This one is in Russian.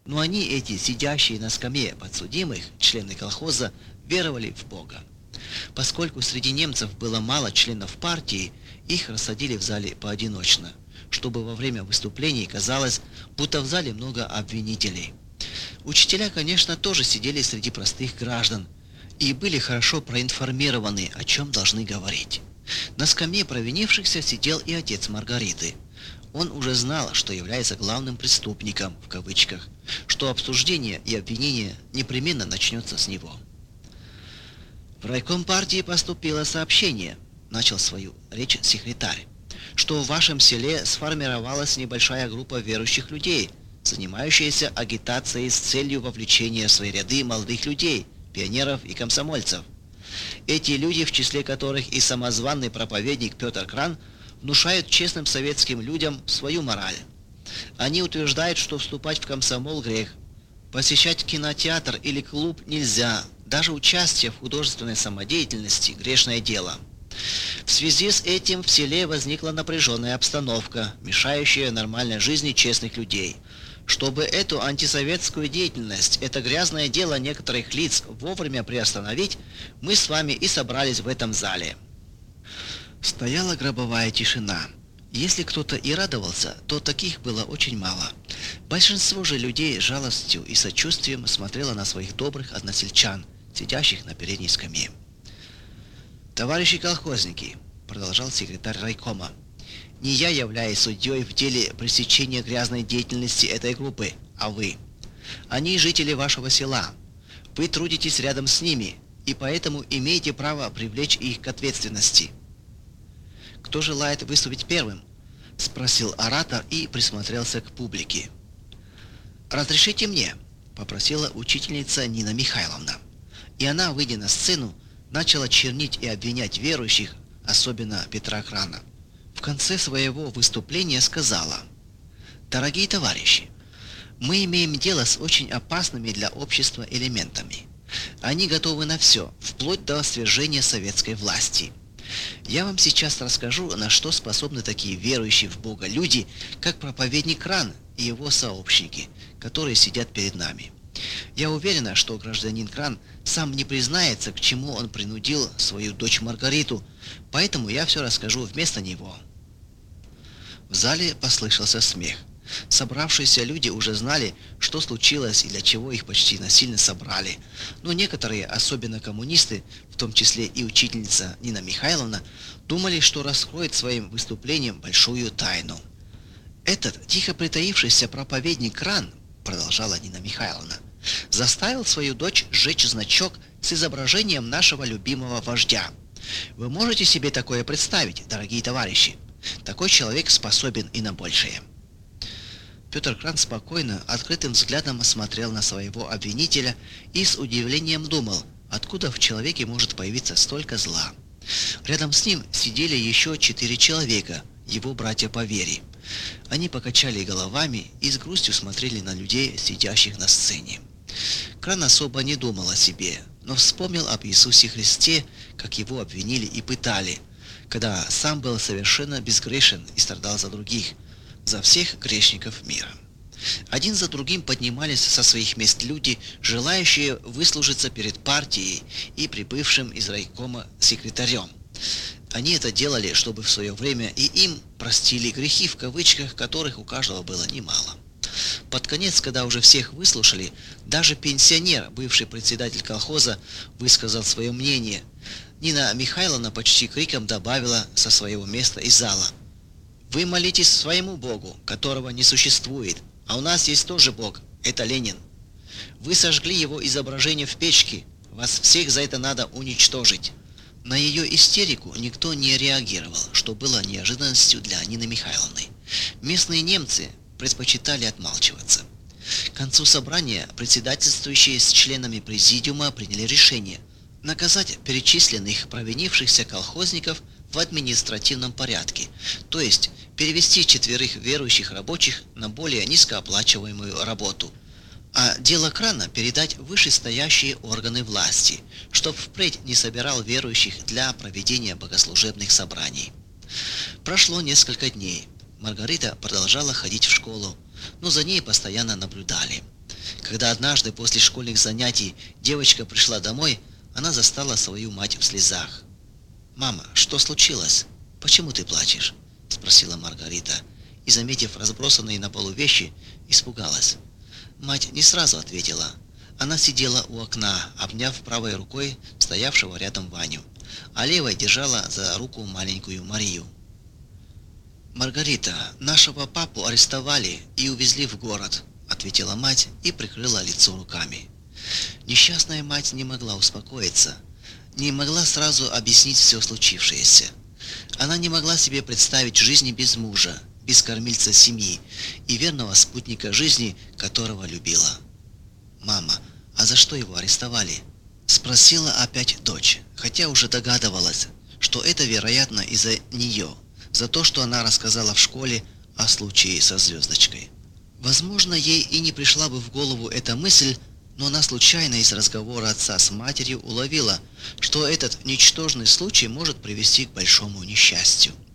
Но они, эти сидящие на скамье подсудимых, члены колхоза, веровали в Бога. Поскольку среди немцев было мало членов партии, их рассадили в зале поодиночно, чтобы во время выступлений казалось, будто в зале много обвинителей. Учителя, конечно, тоже сидели среди простых граждан и были хорошо проинформированы, о чем должны говорить. На скамье провинившихся сидел и отец Маргариты. Он уже знал, что является главным преступником, в кавычках, что обсуждение и обвинение непременно начнется с него. В райком партии поступило сообщение, начал свою речь секретарь, что в вашем селе сформировалась небольшая группа верующих людей, занимающаяся агитацией с целью вовлечения в свои ряды молодых людей, пионеров и комсомольцев. Эти люди, в числе которых и самозваный проповедник Петр Кран, внушают честным советским людям свою мораль. Они утверждают, что вступать в комсомол грех, посещать кинотеатр или клуб нельзя, даже участие в художественной самодеятельности – грешное дело. В связи с этим в селе возникла напряженная обстановка, мешающая нормальной жизни честных людей. Чтобы эту антисоветскую деятельность, это грязное дело некоторых лиц вовремя приостановить, мы с вами и собрались в этом зале. Стояла гробовая тишина. Если кто-то и радовался, то таких было очень мало. Большинство же людей с жалостью и сочувствием смотрело на своих добрых односельчан, сидящих на передней скамье. «Товарищи колхозники», — продолжал секретарь райкома, — «не я являюсь судьей в деле пресечения грязной деятельности этой группы, а вы. Они жители вашего села. Вы трудитесь рядом с ними, и поэтому имеете право привлечь их к ответственности». «Кто желает выступить первым?» — спросил оратор и присмотрелся к публике. «Разрешите мне», — попросила учительница Нина Михайловна. И она, выйдя на сцену, начала чернить и обвинять верующих, особенно Петра Крана. В конце своего выступления сказала: «Дорогие товарищи, мы имеем дело с очень опасными для общества элементами. Они готовы на все, вплоть до свержения советской власти. Я вам сейчас расскажу, на что способны такие верующие в Бога люди, как проповедник Кран и его сообщники, которые сидят перед нами. Я уверена, что гражданин Кран сам не признается, к чему он принудил свою дочь Маргариту, поэтому я все расскажу вместо него». В зале послышался смех. Собравшиеся люди уже знали, что случилось и для чего их почти насильно собрали. Но некоторые, особенно коммунисты, в том числе и учительница Нина Михайловна, думали, что раскроет своим выступлением большую тайну. «Этот тихо притаившийся проповедник Кран, — продолжала Нина Михайловна, — заставил свою дочь сжечь значок с изображением нашего любимого вождя. Вы можете себе такое представить, дорогие товарищи? Такой человек способен и на большее». Петр Кран спокойно, открытым взглядом смотрел на своего обвинителя и с удивлением думал, откуда в человеке может появиться столько зла. Рядом с ним сидели еще 4 человека, его братья по вере. Они покачали головами и с грустью смотрели на людей, сидящих на сцене. Кран особо не думал о себе, но вспомнил об Иисусе Христе, как его обвинили и пытали, когда сам был совершенно безгрешен и страдал за других, за всех грешников мира. Один за другим поднимались со своих мест люди, желающие выслужиться перед партией и прибывшим из райкома секретарем. Они это делали, чтобы в свое время и им простили грехи, в кавычках, которых у каждого было немало. Под конец, когда уже всех выслушали, даже пенсионер, бывший председатель колхоза, высказал свое мнение. Нина Михайловна почти криком добавила со своего места из зала: «Вы молитесь своему Богу, которого не существует, а у нас есть тоже Бог, это Ленин. Вы сожгли его изображение в печке, вас всех за это надо уничтожить». На ее истерику никто не реагировал, что было неожиданностью для Нины Михайловны. Местные немцы предпочитали отмалчиваться. К концу собрания председательствующие с членами президиума приняли решение наказать перечисленных провинившихся колхозников в административном порядке, то есть перевести 4 верующих рабочих на более низкооплачиваемую работу, а дело Крана передать в вышестоящие органы власти, чтоб впредь не собирал верующих для проведения богослужебных собраний. Прошло несколько дней. Маргарита продолжала ходить в школу, но за ней постоянно наблюдали. Когда однажды после школьных занятий девочка пришла домой, она застала свою мать в слезах. «Мама, что случилось? Почему ты плачешь?» – спросила Маргарита, и, заметив разбросанные на полу вещи, испугалась. Мать не сразу ответила. Она сидела у окна, обняв правой рукой стоявшего рядом Ваню, а левой держала за руку маленькую Марию. «Маргарита, нашего папу арестовали и увезли в город», — ответила мать и прикрыла лицо руками. Несчастная мать не могла успокоиться, не могла сразу объяснить все случившееся. Она не могла себе представить жизни без мужа, без кормильца семьи и верного спутника жизни, которого любила. «Мама, а за что его арестовали?» — спросила опять дочь, хотя уже догадывалась, что это, вероятно, из-за нее, за то, что она рассказала в школе о случае со звездочкой. Возможно, ей и не пришла бы в голову эта мысль, но она случайно из разговора отца с матерью уловила, что этот ничтожный случай может привести к большому несчастью.